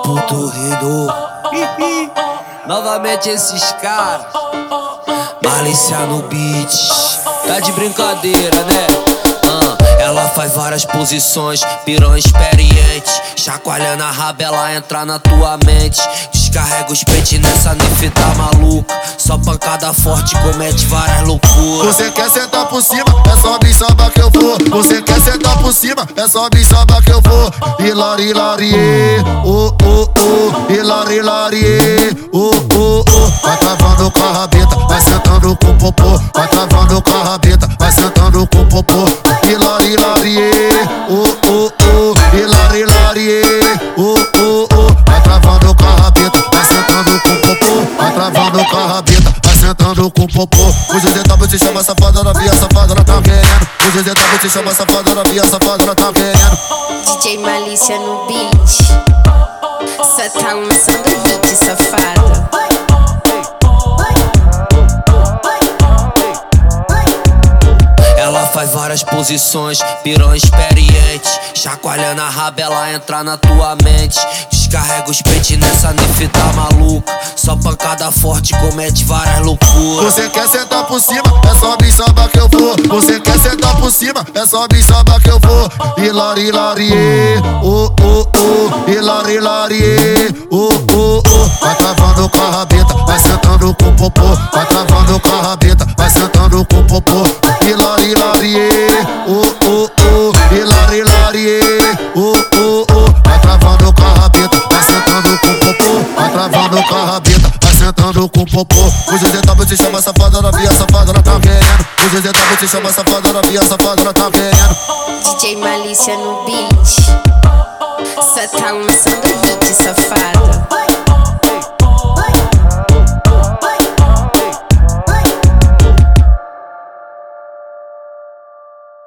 puto rindo. Novamente esses caras. Malícia no beat. Tá de brincadeira, né? Ela faz várias posições, piranha experiente. Chacoalhando a raba, ela entra na tua mente. Descarrega os peitos nessa nif tá maluca. Só pancada forte, comete várias loucuras. Você quer sentar por cima, é só me samba que eu vou. Você quer sentar por cima, é só me samba que eu vou. Hilari, larie, oh, oh, oh. Hilari, larie, oh, oh, oh. Vai travando com a rabeta, vai sentando com o popô. Vai travando com a rabeta, vai sentando com o popô. Hilari, larie, oh, oh, oh. Hilari, larie, oh, oh, oh. Vai travando com a rabeta, vai sentando com o popô. Vai travando com a rabeta, vai sentando com o popô. O GZW te chama safada, novinha safada, ela tá querendo. O GZW te chama safada, novinha safada, ela tá querendo. DJ Malícia no beat. Só tá lançando hit, safado. Ela faz várias posições, piranha experiente. Chacoalhando a raba, ela entra na tua mente. Descarrega os peitos nessa nif tá maluca. Só pancada forte, comete várias loucuras. Você quer sentar por cima, é só me samba que eu vou. Você quer sentar por cima, é só me samba que eu vou. Hilari, larie, oh, oh, oh. Hilari, larie, oh, oh, oh. Vai travando com a rabeta, vai sentando com o popô. Vai travando com a rabeta, vai sentando com o popô. Hilari, larie, oh, oh, oh. Hilari, larie, oh, oh, oh. Vai travando com a rabeta, vai sentando com o popô. Vai travando com a rabeta, vai sentando com o popô. O GZW te chama safada, novinha safada, ela tá querendo. O GZW te chama safada, novinha safada, ela tá querendo. DJ Malícia no beat. Só tá lançando hit, safado.